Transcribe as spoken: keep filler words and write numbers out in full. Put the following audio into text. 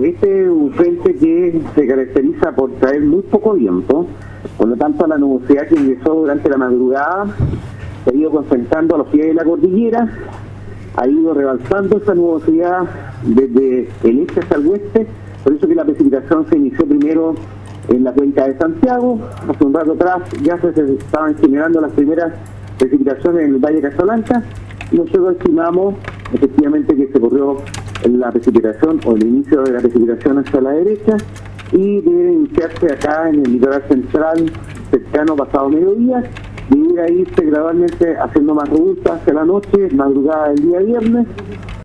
este es un frente que se caracteriza por traer muy poco viento, por lo tanto la nubosidad que ingresó durante la madrugada se ha ido concentrando a los pies de la cordillera, ha ido rebalsando esa nubosidad desde el este hasta el oeste, por eso que la precipitación se inició primero en la cuenca de Santiago. Hace un rato atrás ya se, se estaban generando las primeras precipitaciones en el Valle de Casablanca. Nosotros estimamos efectivamente que se corrió la precipitación o el inicio de la precipitación hacia la derecha y debe iniciarse acá en el litoral central cercano pasado mediodía, debiera irse gradualmente haciendo más robusta hacia la noche, madrugada del día viernes,